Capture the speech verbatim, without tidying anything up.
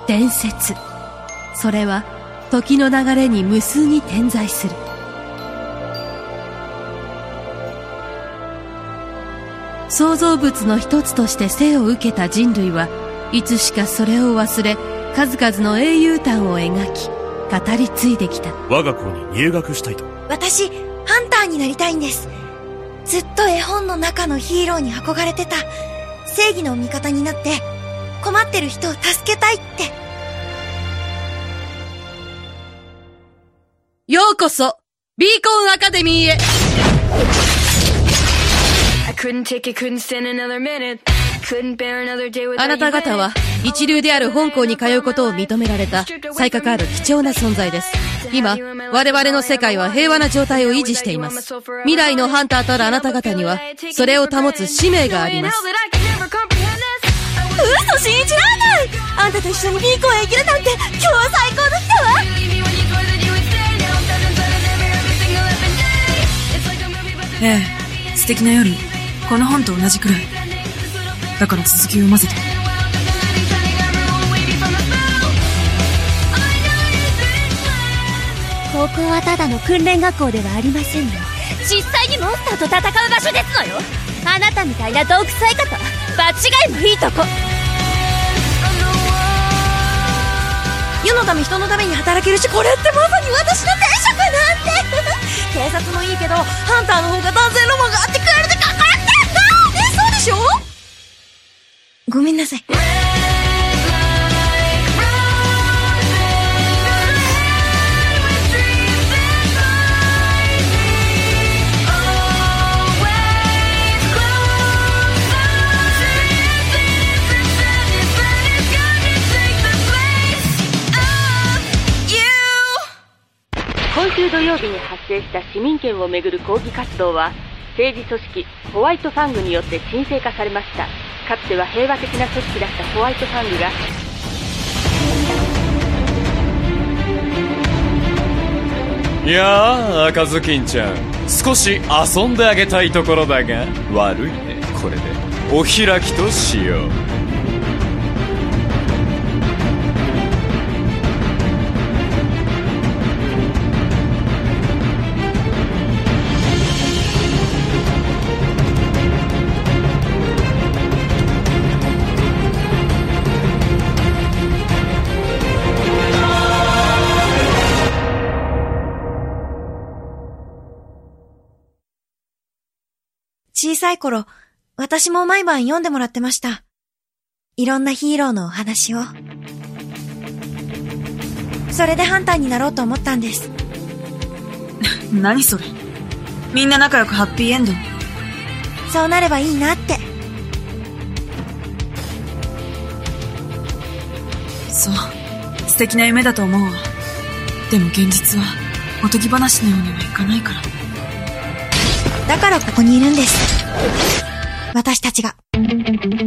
伝説。それは時の流れに無数に点在する。創造物の一つとして生を受けた人類はいつしかそれを忘れ、数々の英雄譚を描き語り継いできた。 我が校に入学したいと。 私ハンターになりたいんです。ずっと絵本の中のヒーローに憧れてた。正義の味方になって困ってる人を助けたいって。 ようこそビーコンアカデミーへ。あなた方は一流である本校に通うことを認められた才覚ある貴重な存在です。今我々の世界は平和な状態を維持しています。未来のハンターたるあなた方にはそれを保つ使命があります。 嘘信じられない。あんたと一緒にビーコンへ行けるなんて今日は最高だったわ。 ええ、素敵な夜。この本と同じくらいだから続きを読ませて。 高校はただの訓練学校ではありませんよ。実際にモンスターと戦う場所ですのよ。あなたみたいな洞窟相方場違いもいいとこ。世のため人のために働けるし、これってまさに私の転職なんて警察もいいけどハンターの方が男性ロマンがあってクールでかっこよくて、あー、え、そうでしょ。ごめんなさい。 今週土曜日に発生した市民権をめぐる抗議活動は政治組織ホワイトファングによって沈静化されました。かつては平和的な組織だったホワイトファングがいやあ、赤ずきんちゃん、少し遊んであげたいところだが悪いね。これでお開きとしよう。 小さい頃、私も毎晩読んでもらってました。いろんなヒーローのお話を。それでハンターになろうと思ったんです。 何それ。みんな仲良くハッピーエンド。 そうなればいいなって。 そう、素敵な夢だと思うわ。でも現実はおとぎ話のようにはいかないから。 だからここにいるんです。私たちが。